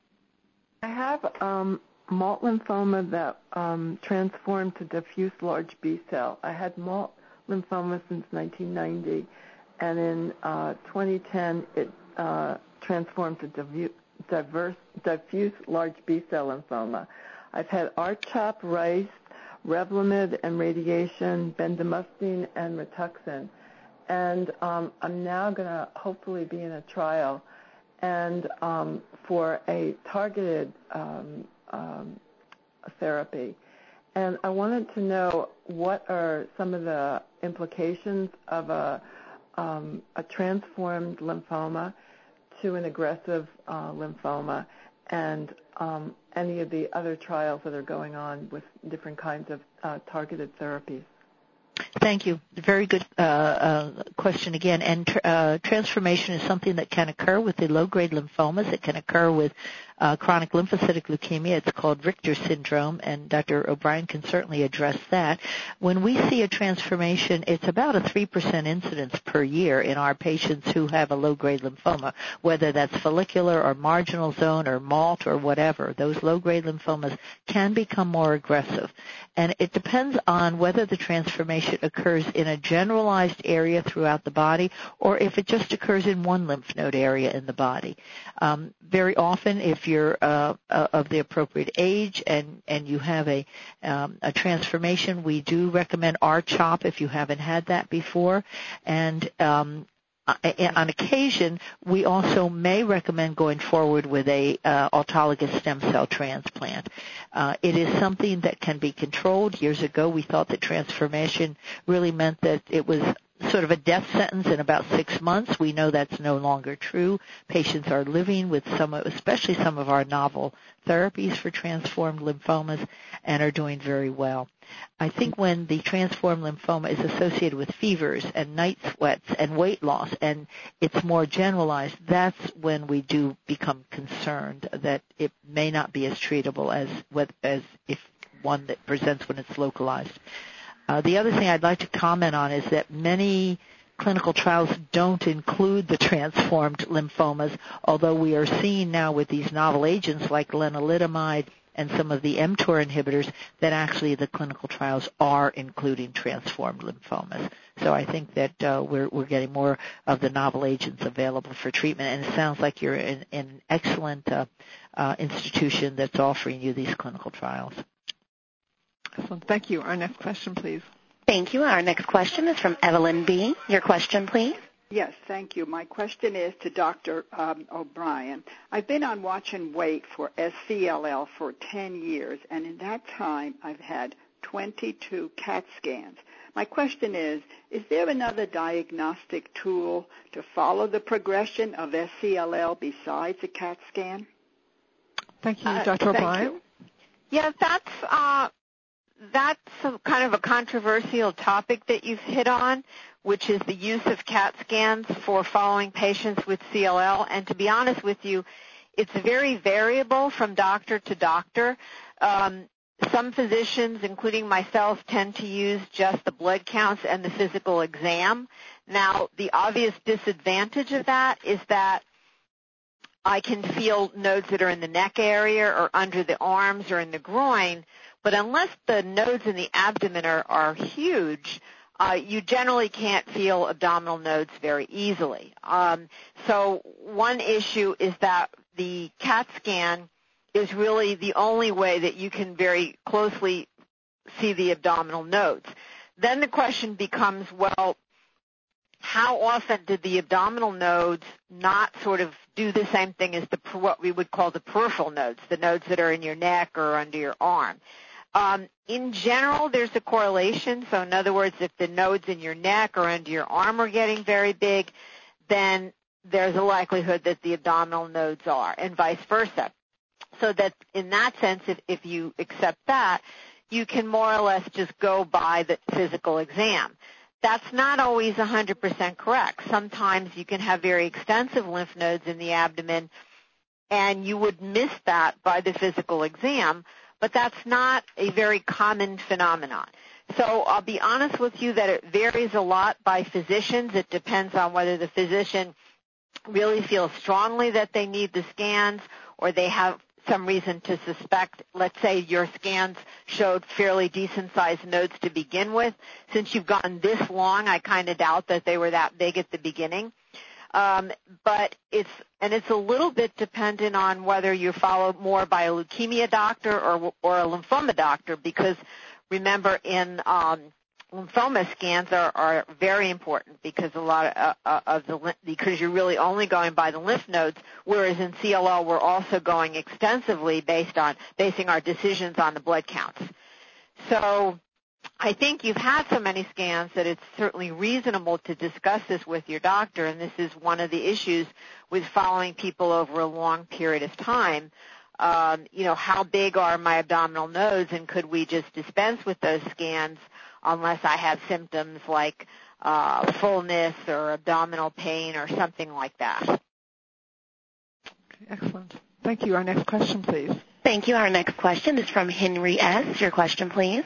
I have um, malt lymphoma that um, transformed to diffuse large B-cell. I had malt lymphoma since nineteen ninety, and in uh, twenty ten it uh, transformed to diffuse, diverse, diffuse large B-cell lymphoma. I've had R CHOP, RICE, Revlimid and radiation, bendamustine and Rituxan. And um, I'm now going to hopefully be in a trial and um, for a targeted um, um, therapy. And I wanted to know what are some of the implications of a, um, a transformed lymphoma to an aggressive uh, lymphoma, and um, any of the other trials that are going on with different kinds of uh, targeted therapies.
Thank you. Very good uh, uh, question again. And tr- uh, transformation is something that can occur with the low-grade lymphomas. It can occur with uh, chronic lymphocytic leukemia. It's called Richter syndrome, and Doctor O'Brien can certainly address that. When we see a transformation, it's about a three percent incidence per year in our patients who have a low-grade lymphoma, whether that's follicular or marginal zone or MALT or whatever. Those low-grade lymphomas can become more aggressive. And it depends on whether the transformation occurs in a generalized area throughout the body or if it just occurs in one lymph node area in the body. Um, very often, if you're uh, uh, of the appropriate age and, and you have a, um, a transformation, we do recommend R CHOP if you haven't had that before. And um, on occasion, we also may recommend going forward with a uh, autologous stem cell transplant. Uh, it is something that can be controlled. Years ago, we thought that transformation really meant that it was sort of a death sentence in about six months. We know that's no longer true. Patients are living with some, especially some of our novel therapies for transformed lymphomas, and are doing very well. I think when the transformed lymphoma is associated with fevers and night sweats and weight loss, and it's more generalized, that's when we do become concerned that it may not be as treatable as, as if one that presents when it's localized. Uh, the other thing I'd like to comment on is that many clinical trials don't include the transformed lymphomas, although we are seeing now with these novel agents like lenalidomide and some of the mTOR inhibitors that actually the clinical trials are including transformed lymphomas. So I think that uh, we're, we're getting more of the novel agents available for treatment, and it sounds like you're in, in an excellent uh, uh, institution that's offering you these clinical trials.
Excellent. Thank you. Our next question, please.
Thank you. Our next question is from Evelyn B. Your question, please.
Yes, thank you. My question is to Doctor Um, O'Brien. I've been on watch and wait for S C L L for ten years, and in that time I've had twenty-two CAT scans. My question is, is there another diagnostic tool to follow the progression of S C L L besides a CAT scan?
Thank you,
Uh,
Doctor
thank
O'Brien.
you. Yeah, that's uh, that's some kind of a controversial topic that you've hit on, which is the use of CAT scans for following patients with C L L. And to be honest with you, it's very variable from doctor to doctor. Um, some physicians, including myself, tend to use just the blood counts and the physical exam. Now, the obvious disadvantage of that is that I can feel nodes that are in the neck area or under the arms or in the groin, but unless the nodes in the abdomen are, are huge, uh, you generally can't feel abdominal nodes very easily. Um, so one issue is that the CAT scan is really the only way that you can very closely see the abdominal nodes. Then the question becomes, well, how often did the abdominal nodes not sort of do the same thing as the what we would call the peripheral nodes, the nodes that are in your neck or under your arm? Um, in general, there's a correlation. So in other words, if the nodes in your neck or under your arm are getting very big, then there's a likelihood that the abdominal nodes are, and vice versa. So that in that sense, if, if you accept that, you can more or less just go by the physical exam. That's not always one hundred percent correct. Sometimes you can have very extensive lymph nodes in the abdomen, and you would miss that by the physical exam, but that's not a very common phenomenon. So I'll be honest with you that it varies a lot by physicians. It depends on whether the physician really feels strongly that they need the scans or they have some reason to suspect. Let's say your scans showed fairly decent-sized nodes to begin with. Since you've gone this long, I kind of doubt that they were that big at the beginning. Um, but it's and it's a little bit dependent on whether you're followed more by a leukemia doctor or or a lymphoma doctor, because remember, in um, lymphoma scans are, are very important because a lot of, uh, of the because you're really only going by the lymph nodes, whereas in C L L we're also going extensively based on basing our decisions on the blood counts. So I think you've had so many scans that it's certainly reasonable to discuss this with your doctor, and this is one of the issues with following people over a long period of time. Um, you know, how big are my abdominal nodes, and could we just dispense with those scans? unless I have symptoms like uh, fullness or abdominal pain or something like that.
Excellent. Thank you. Our next question, please.
Thank you. Our next question is from Henry S. Your question, please.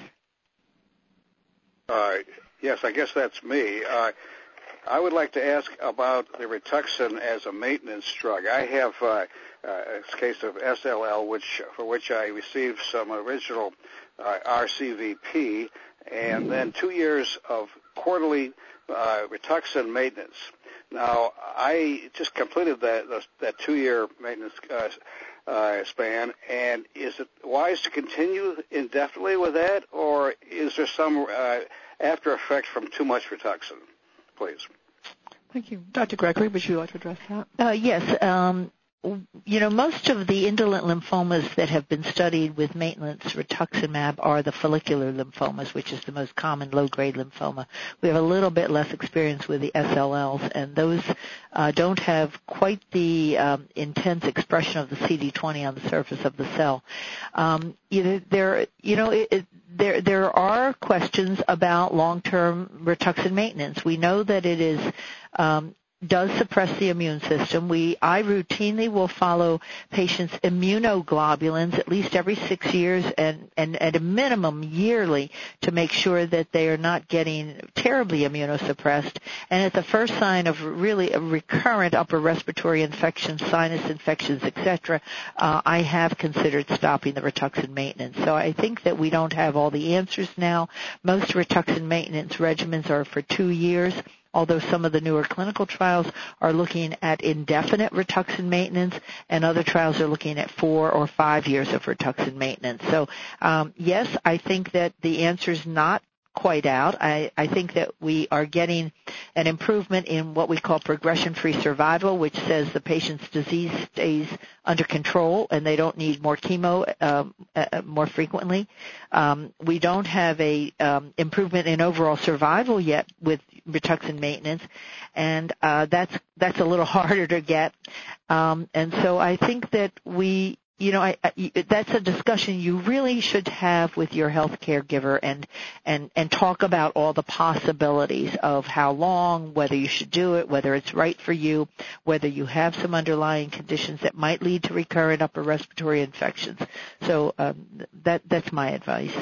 Uh, yes, I guess that's me. Uh, I would like to ask about the Rituxan as a maintenance drug. I have uh, uh, a case of S L L, which for which I received some original uh, R C V P, and then two years of quarterly uh, Rituxan maintenance. Now, I just completed that that two-year maintenance uh, uh, span, and is it wise to continue indefinitely with that, or is there some uh, after effect from too much Rituxan? Please.
Thank you. Doctor Gregory, would you like to address that?
Uh, yes. Um, you know, most of the indolent lymphomas that have been studied with maintenance rituximab are the follicular lymphomas, which is the most common low-grade lymphoma. We have a little bit less experience with the S L Ls, and those uh, don't have quite the um, intense expression of the C D twenty on the surface of the cell. Um, you, there, you know, it, it, there there are questions about long-term Rituxan maintenance. We know that it is um, does suppress the immune system. We, I routinely will follow patients' immunoglobulins at least every six years and, and at a minimum yearly to make sure that they are not getting terribly immunosuppressed. And at the first sign of really a recurrent upper respiratory infection, sinus infections, et cetera, uh, I have considered stopping the Rituxan maintenance. So I think that we don't have all the answers now. Most Rituxan maintenance regimens are for two years. Although some of the newer clinical trials are looking at indefinite Rituxan maintenance, and other trials are looking at four or five years of Rituxan maintenance. So, um, yes, I think that the answer is not quite out. I, I think that we are getting an improvement in what we call progression-free survival, which says the patient's disease stays under control and they don't need more chemo um, uh, more frequently. Um, we don't have a um, improvement in overall survival yet with Rituxan maintenance, and uh, that's that's a little harder to get. Um, and so I think that we You know, I, I, that's a discussion you really should have with your health caregiver and, and, and talk about all the possibilities of how long, whether you should do it, whether it's right for you, whether you have some underlying conditions that might lead to recurrent upper respiratory infections. So um, that that's my advice.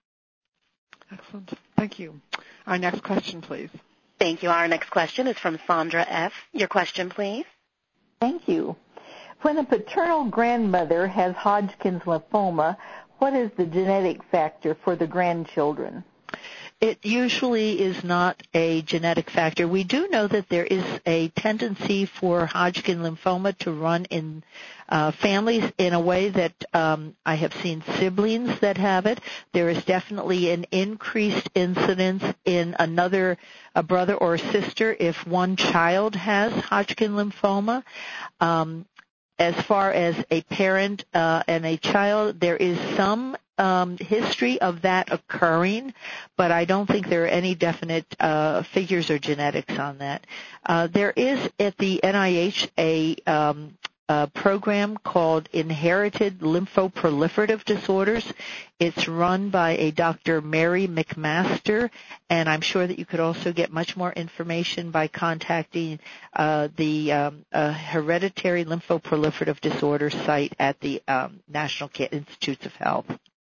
Excellent. Thank you. Our next question, please.
Thank you. Our next question is from Sandra F. Your question, please.
Thank you. When a paternal grandmother has Hodgkin's lymphoma, what is the genetic factor for the grandchildren?
It usually is not a genetic factor. We do know that there is a tendency for Hodgkin lymphoma to run in uh, families in a way that um, I have seen siblings that have it. There is definitely an increased incidence in another a brother or sister if one child has Hodgkin lymphoma. Um, As far as a parent uh, and a child, there is some um, history of that occurring, but I don't think there are any definite uh, figures or genetics on that. Uh, there is at the N I H a um, a program called Inherited Lymphoproliferative Disorders. It's run by a Doctor Mary McMaster, and I'm sure that you could also get much more information by contacting uh, the um, uh, Hereditary Lymphoproliferative Disorders site at the um, National Institutes of Health.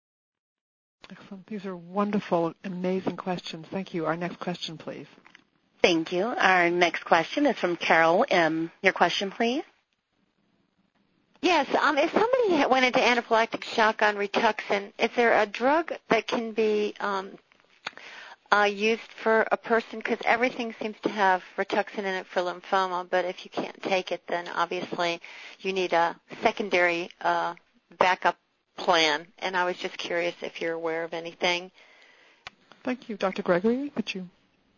Excellent. These are wonderful, amazing questions. Thank you. Our next question, please.
Thank you. Our next question is from Carol M. Your question, please.
Yes, um, if somebody went into anaphylactic shock on Rituxan, is there a drug that can be um, uh, used for a person? Because everything seems to have Rituxan in it for lymphoma, but if you can't take it, then obviously you need a secondary uh, backup plan. And I was just curious if you're aware of anything.
Thank you. Doctor Gregory, could you?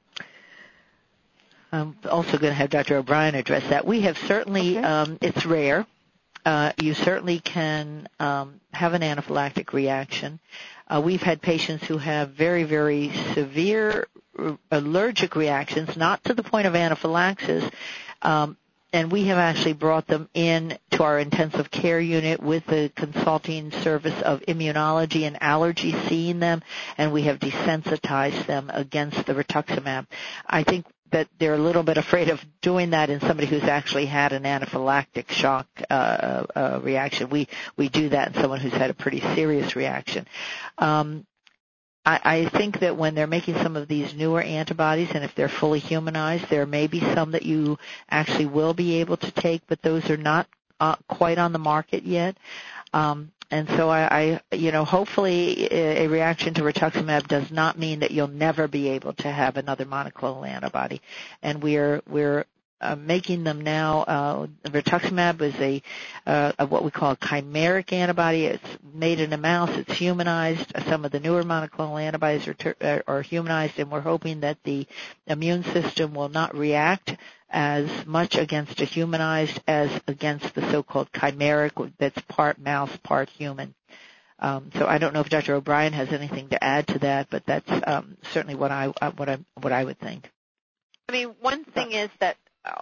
I'm also going to have Doctor O'Brien address that. We have certainly,
okay.
um, it's rare. Uh, you certainly can um, have an anaphylactic reaction. Uh, we've had patients who have very, very severe allergic reactions, not to the point of anaphylaxis, um, and we have actually brought them in to our intensive care unit with the consulting service of immunology and allergy, seeing them, and we have desensitized them against the rituximab. I think that they're a little bit afraid of doing that in somebody who's actually had an anaphylactic shock uh, uh, reaction. We we do that in someone who's had a pretty serious reaction. Um, I, I think that when they're making some of these newer antibodies, and if they're fully humanized, there may be some that you actually will be able to take, but those are not uh, quite on the market yet. Um, And so I, I, you know, hopefully a reaction to rituximab does not mean that you'll never be able to have another monoclonal antibody. And we're we're uh, making them now. Uh, rituximab is a, uh, a what we call a chimeric antibody. It's made in a mouse. It's humanized. Some of the newer monoclonal antibodies are, ter- are humanized, and we're hoping that the immune system will not react as much against a humanized as against the so-called chimeric that's part mouse, part human. Um, so I don't know if Doctor O'Brien has anything to add to that, but that's um, certainly what I what I what I would think.
I mean, one thing is that uh,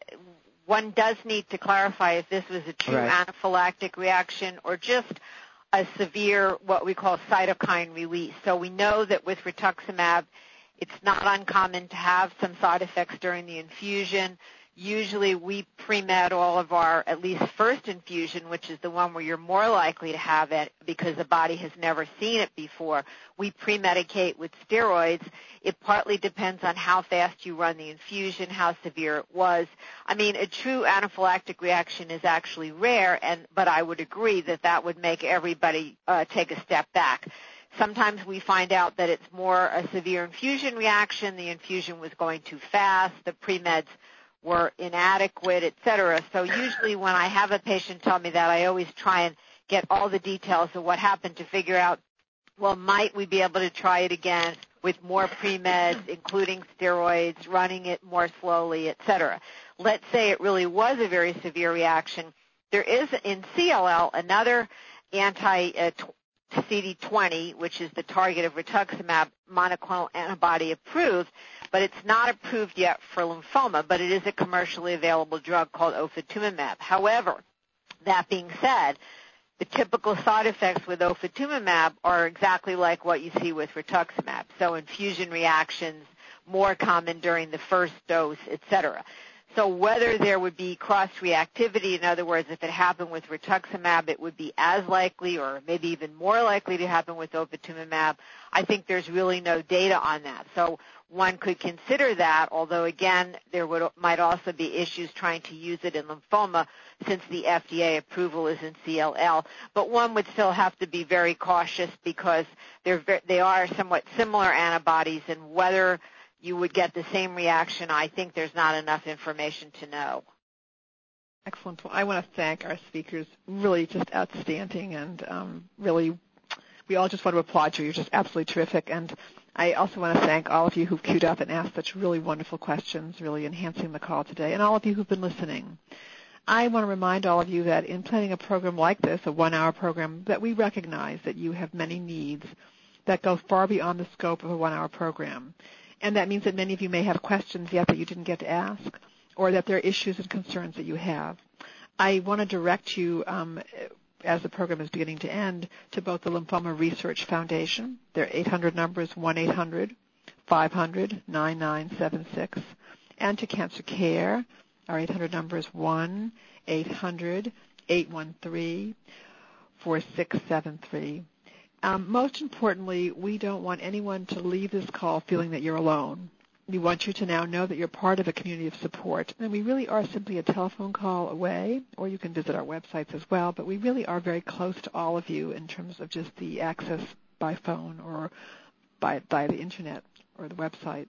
one does need to clarify if this was a true
right.
anaphylactic reaction or just a severe what we call cytokine release. So we know that with rituximab, it's not uncommon to have some side effects during the infusion. Usually we pre-med all of our at least first infusion, which is the one where you're more likely to have it because the body has never seen it before. We pre-medicate with steroids. It partly depends on how fast you run the infusion, how severe it was. I mean, a true anaphylactic reaction is actually rare, and but I would agree that that would make everybody uh, take a step back. Sometimes we find out that it's more a severe infusion reaction. The infusion was going too fast. The pre-meds were inadequate, et cetera. So usually when I have a patient tell me that, I always try and get all the details of what happened to figure out, well, might we be able to try it again with more pre-meds, including steroids, running it more slowly, et cetera. Let's say it really was a very severe reaction. There is in C L L another anti- uh, C D twenty, which is the target of rituximab monoclonal antibody approved, but it's not approved yet for lymphoma, but it is a commercially available drug called ofatumumab. However, that being said, the typical side effects with ofatumumab are exactly like what you see with rituximab, so infusion reactions, more common during the first dose, et cetera. So whether there would be cross-reactivity, in other words, if it happened with rituximab, it would be as likely or maybe even more likely to happen with ofatumumab, I think there's really no data on that. So one could consider that, although, again, there would, might also be issues trying to use it in lymphoma since the F D A approval is in C L L. But one would still have to be very cautious because they're, they are somewhat similar antibodies, and whether you would get the same reaction, I think there's not enough information to know.
Excellent. Well, I want to thank our speakers. Really just outstanding, and um, really we all just want to applaud you. You're just absolutely terrific. And I also want to thank all of you who've queued up and asked such really wonderful questions, really enhancing the call today, and all of you who've been listening. I want to remind all of you that in planning a program like this, a one-hour program, that we recognize that you have many needs that go far beyond the scope of a one-hour program. And that means that many of you may have questions yet that you didn't get to ask, or that there are issues and concerns that you have. I want to direct you, um, as the program is beginning to end, to both the Lymphoma Research Foundation. Their eight hundred number is one eight hundred five hundred nine nine seven six, and to Cancer Care. Our eight hundred number is one eight hundred eight one three four six seven three. Um, most importantly, we don't want anyone to leave this call feeling that you're alone. We want you to now know that you're part of a community of support. And we really are simply a telephone call away, or you can visit our websites as well, but we really are very close to all of you in terms of just the access by phone or by, by the Internet or the website.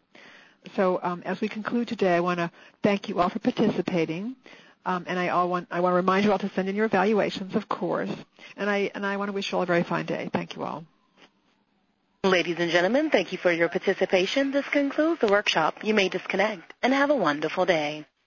So um, as we conclude today, I want to thank you all for participating. Um, and I, all want, I want to remind you all to send in your evaluations, of course. And I, and I want to wish you all a very fine day. Thank you all.
Ladies and gentlemen, thank you for your participation. This concludes the workshop. You may disconnect and have a wonderful day.